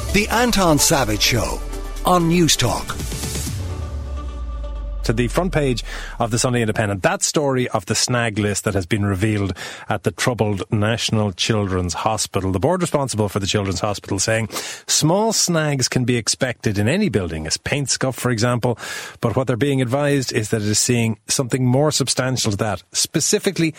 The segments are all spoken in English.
The Anton Savage Show on News Talk. To the front page of the Sunday Independent, that story of the snag list that has been revealed at the troubled National Children's Hospital. The board responsible for the Children's Hospital saying small snags can be expected in any building, as paint scuff, for example, but what they're being advised is that it is seeing something more substantial to that, specifically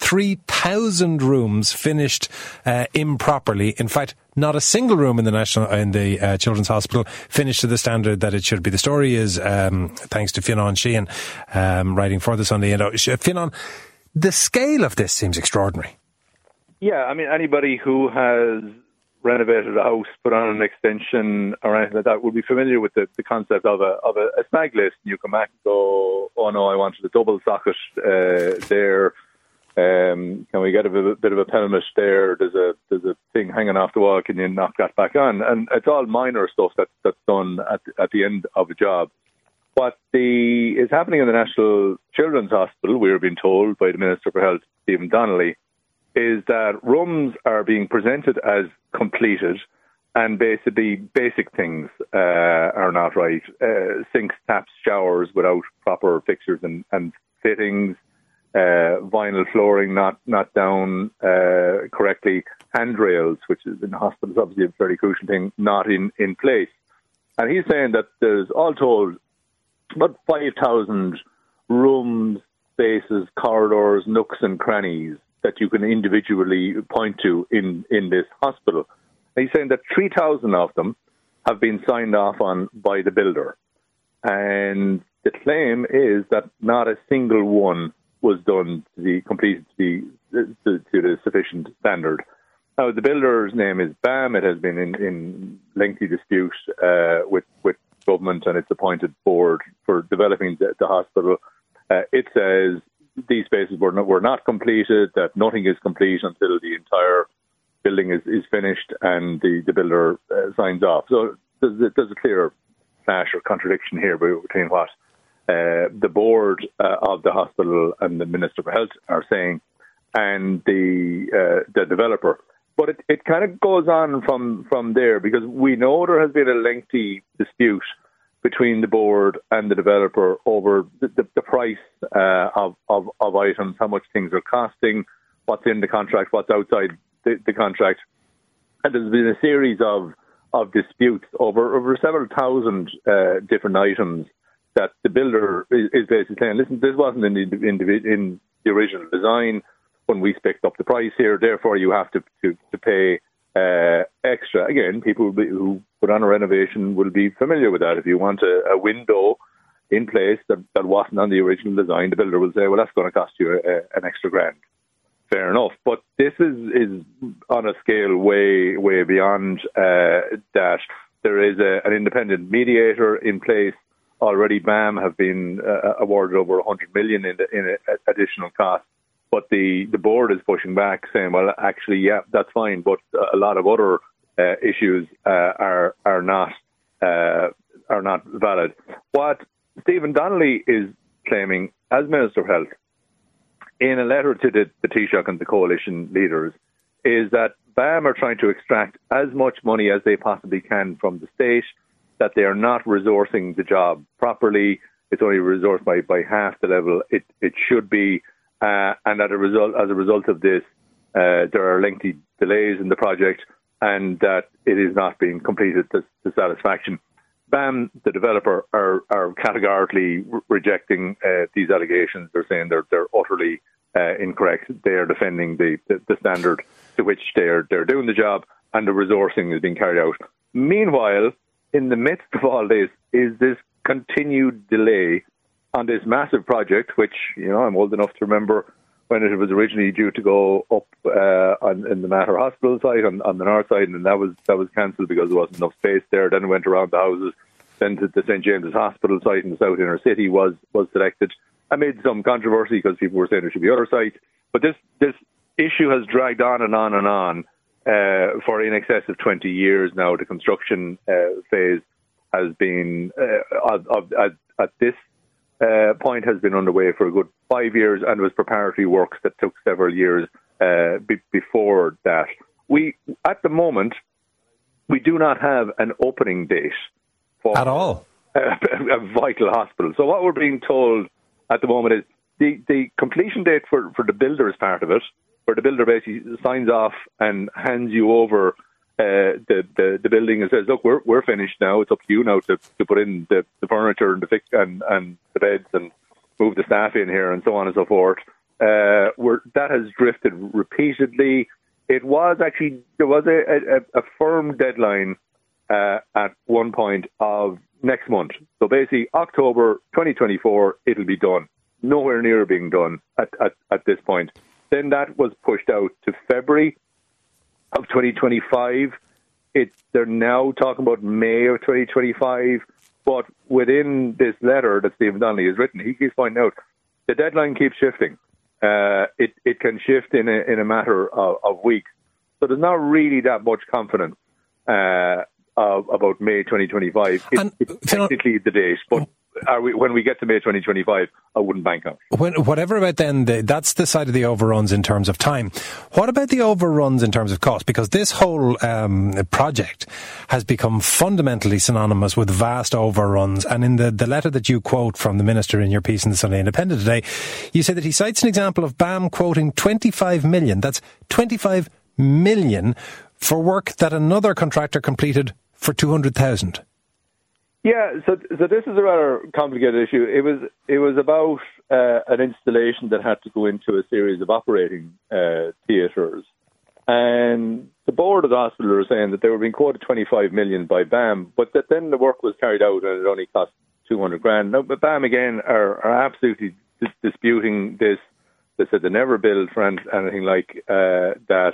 3,000 rooms finished improperly. In fact, not a single room in the Children's Hospital finished to the standard that it should be. The story is thanks to Fionnán Sheehan, writing for the Sunday. Fionnán, the scale of this seems extraordinary. Yeah, I mean, anybody who has renovated a house, put on an extension or anything like that would be familiar with the concept of a snag list. You come back and go, oh no, I wanted a double socket there. Can we get a bit of a pelmet there? There's a thing hanging off the wall. Can you knock that back on? And it's all minor stuff that's done at the end of a job. What is happening in the National Children's Hospital, we're being told by the Minister for Health, Stephen Donnelly, is that rooms are being presented as completed, and basically basic things are not right. Sinks, taps, showers without proper fixtures and fittings. Vinyl flooring not down correctly, handrails, which is in hospitals obviously a very crucial thing, not in place. And he's saying that there's all told about 5,000 rooms, spaces, corridors, nooks and crannies that you can individually point to in this hospital. And he's saying that 3,000 of them have been signed off on by the builder. And the claim is that not a single one was done to be completed to the sufficient standard. Now, the builder's name is BAM. It has been in lengthy dispute with government and its appointed board for developing the hospital. It says these spaces were not completed, that nothing is complete until the entire building is finished and the builder signs off. So there's a clear clash or contradiction here between what the board of the hospital and the Minister for Health are saying, and the developer. But it kind of goes on from there, because we know there has been a lengthy dispute between the board and the developer over the price of items, how much things are costing, what's in the contract, what's outside the contract. And there's been a series of disputes over several thousand different items that the builder is basically saying, listen, this wasn't in the original design when we spec'd up the price here, therefore you have to pay extra. Again, people who put on a renovation will be familiar with that. If you want a window in place that wasn't on the original design, the builder will say, well, that's going to cost you an extra $1,000. Fair enough. But this is on a scale way beyond that. There is an independent mediator in place. Already BAM have been awarded over $100 million in additional costs, but the board is pushing back, saying, well, actually, yeah, that's fine, but a lot of other issues are not valid. What Stephen Donnelly is claiming as Minister of Health in a letter to the Taoiseach and the coalition leaders is that BAM are trying to extract as much money as they possibly can from the state, that they are not resourcing the job properly. It's only resourced by half the level it should be, and as a result of this, there are lengthy delays in the project, and that it is not being completed to satisfaction. BAM, the developer, are categorically rejecting these allegations. They're saying they're utterly incorrect. They are defending the standard to which they're doing the job, and the resourcing is being carried out. Meanwhile, in the midst of all this is this continued delay on this massive project, which, I'm old enough to remember when it was originally due to go up in the Mater Hospital site on the north side, and that was cancelled because there wasn't enough space there. Then it went around the houses. Then the St. James's Hospital site in the south inner city was selected. Amid some controversy because people were saying there should be other sites. But this issue has dragged on and on and on for in excess of 20 years now. The construction phase has been, at this point, has been underway for a good 5 years, and was preparatory works that took several years before that. At the moment, we do not have an opening date for at all a vital hospital. So what we're being told at the moment is the completion date for the builder is part of it, where the builder basically signs off and hands you over the building and says, look, we're finished now. It's up to you now to put in the furniture and and the beds and move the staff in here and so on and so forth. That has drifted repeatedly. It was actually, there was a firm deadline at one point of next month. So basically October 2024, it'll be done. Nowhere near being done at this point. Then that was pushed out to February of 2025. They're now talking about May of 2025. But within this letter that Stephen Donnelly has written, he keeps pointing out the deadline keeps shifting. It can shift in a matter of weeks. So there's not really that much confidence about May 2025. It's technically the date, but when we get to May 2025, I wouldn't bank on it. Whatever about then, that's the side of the overruns in terms of time. What about the overruns in terms of cost? Because this whole project has become fundamentally synonymous with vast overruns. And in the letter that you quote from the Minister in your piece in the Sunday Independent today, you say that he cites an example of BAM quoting 25 million. That's 25 million for work that another contractor completed for 200,000. Yeah, so this is a rather complicated issue. It was about an installation that had to go into a series of operating theatres, and the board of the hospital were saying that they were being quoted 25 million by BAM, but that then the work was carried out and it only cost 200 grand. Now, but BAM again are absolutely disputing this. They said they never billed for anything like that.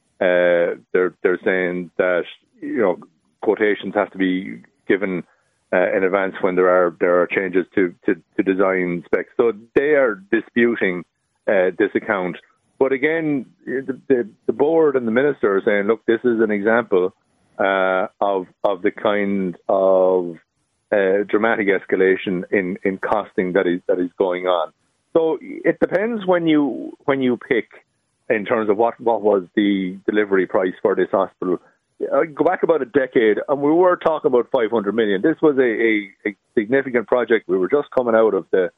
They're saying that quotations have to be given in advance when there are changes to design specs. So they are disputing this account. But again, the board and the minister are saying, look, this is an example of the kind of dramatic escalation in costing that is going on. So it depends when you pick in terms of what was the delivery price for this hospital. Go back about a decade, and we were talking about 500 million. This was a significant project. We were just coming out of the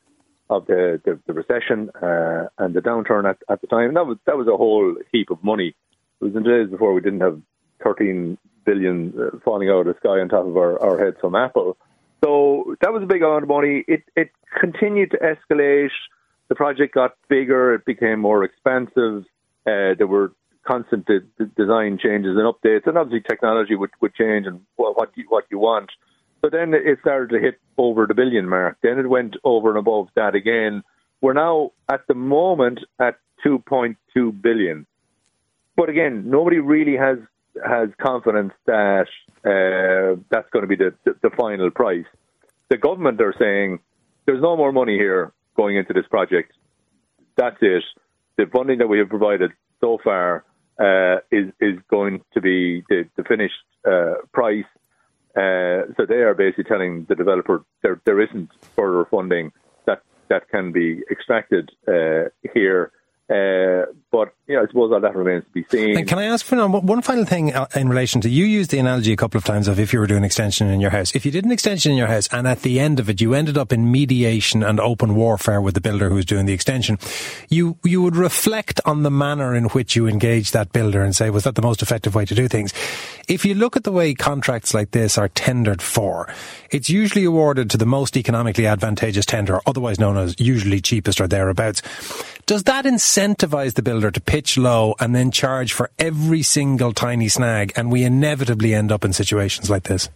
recession and the downturn at the time. That was a whole heap of money. It was in the days before we didn't have 13 billion falling out of the sky on top of our heads from Apple. So that was a big amount of money. It continued to escalate. The project got bigger. It became more expensive. There were constant design changes and updates, and obviously technology would change and what you want. So then it started to hit over the billion mark. Then it went over and above that again. We're now at the moment at 2.2 billion. But again, nobody really has confidence that that's going to be the final price. The government are saying there's no more money here going into this project. That's it. The funding that we have provided so far is going to be the finished price. So they are basically telling the developer there isn't further funding that can be extracted here. But I suppose all that remains to be seen. And can I ask for one final thing in relation to, you used the analogy a couple of times of if you were doing an extension in your house. If you did an extension in your house and at the end of it you ended up in mediation and open warfare with the builder who was doing the extension, you would reflect on the manner in which you engaged that builder and say, was that the most effective way to do things? If you look at the way contracts like this are tendered for, it's usually awarded to the most economically advantageous tender, otherwise known as usually cheapest or thereabouts. Does that incentivize the builder to pitch low and then charge for every single tiny snag, and we inevitably end up in situations like this?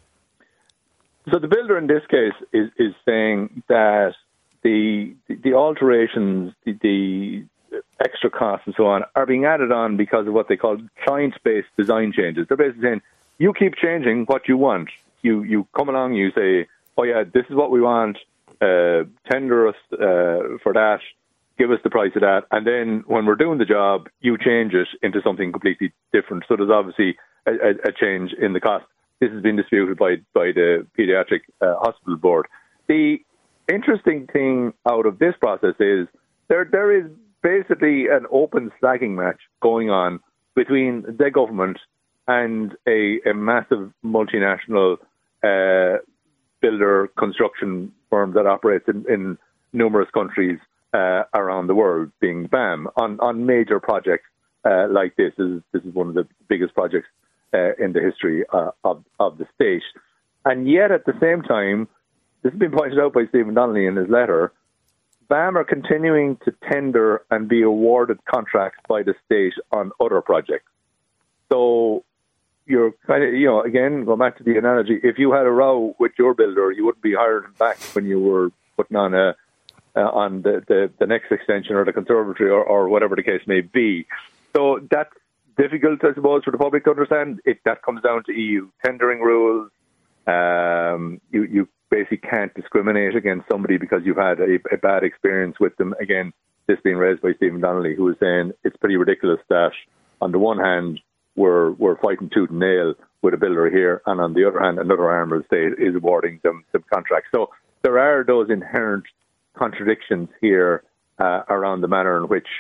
So the builder in this case is saying that the alterations, the extra costs and so on are being added on because of what they call client-based design changes. They're basically saying, you keep changing what you want. You come along, you say, oh yeah, this is what we want, tender us for that, give us the price of that, and then when we're doing the job, you change it into something completely different. So there's obviously a change in the cost. This has been disputed by the Paediatric Hospital Board. The interesting thing out of this process is there is basically an open slagging match going on between the government and a massive multinational builder construction firm that operates in numerous countries around the world, being BAM, on major projects like this. This is one of the biggest projects in the history of the state. And yet, at the same time, this has been pointed out by Stephen Donnelly in his letter, BAM are continuing to tender and be awarded contracts by the state on other projects. So you're kind of, again, go back to the analogy, if you had a row with your builder, you wouldn't be hiring him back when you were putting on the next extension or the conservatory or whatever the case may be. So that's difficult, I suppose, for the public to understand. That comes down to EU tendering rules. You basically can't discriminate against somebody because you've had a bad experience with them. Again, this being raised by Stephen Donnelly, who was saying it's pretty ridiculous that on the one hand we're fighting tooth and nail with a builder here, and on the other hand another arm of the state is awarding them contracts. So there are those inherent contradictions here around the manner in which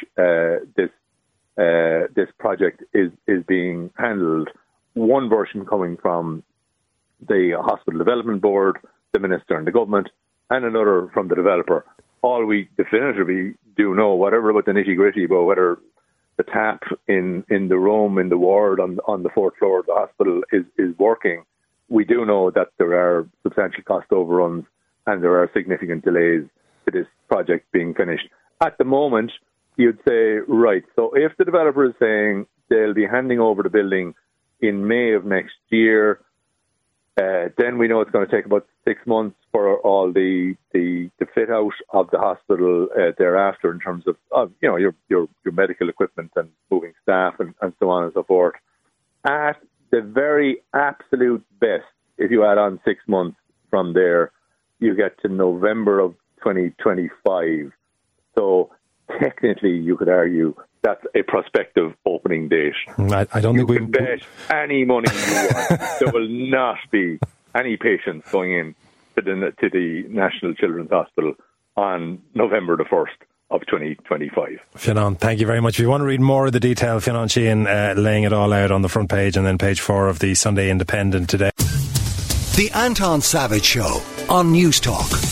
this project is being handled. One version coming from the Hospital Development Board, the Minister and the Government, and another from the developer. All we definitively do know, whatever about the nitty-gritty about whether the tap in the room, in the ward on the fourth floor of the hospital is working, we do know that there are substantial cost overruns and there are significant delays to this project being finished. At the moment, you'd say, right, so if the developer is saying they'll be handing over the building in May of next year, then we know it's going to take about 6 months for all the fit out of the hospital thereafter in terms of your medical equipment and moving staff and so on and so forth. At the very absolute best, if you add on 6 months from there, you get to November of 2025. So technically, you could argue that's a prospective opening date. I don't think we can bet any money you want. There will not be any patients going in to the National Children's Hospital on November the 1st of 2025. Fionn, thank you very much. If you want to read more of the detail, Fionn Sheehan laying it all out on the front page and then page 4 of the Sunday Independent today. The Anton Savage Show on News Talk.